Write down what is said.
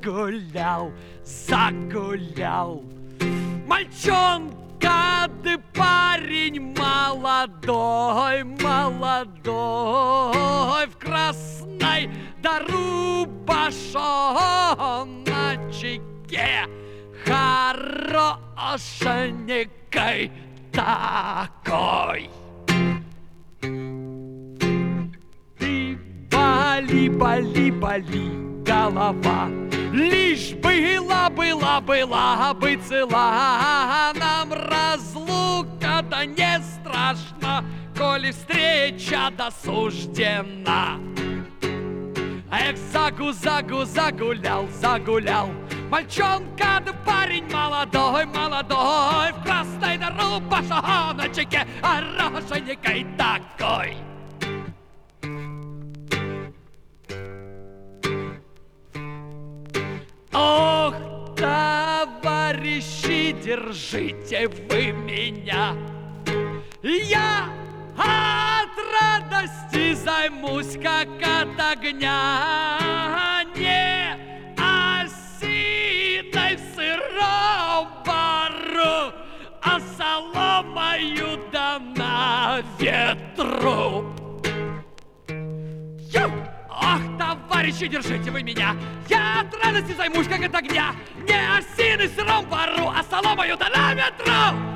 загулял, загулял. Мальчонка, ты парень молодой, молодой, в красной да рубашоночке, хорошенькой такой. Ты боли, боли, боли, голова, лишь была бы цела. Нам разлука-то не страшна, коли встреча досуждена. Эх, загулял, загулял. Мальчонка, да парень молодой, молодой, в красной да рубашоночке, хорошенькой такой. Ох, товарищи, держите вы меня. Я от радости займусь, как от огня, не осиной в сыром бару, а соломою да на ветру. Ах, товарищи, держите вы меня. Я от радости займусь, как от огня, не осиной в сыром бару, а соломою да на ветру.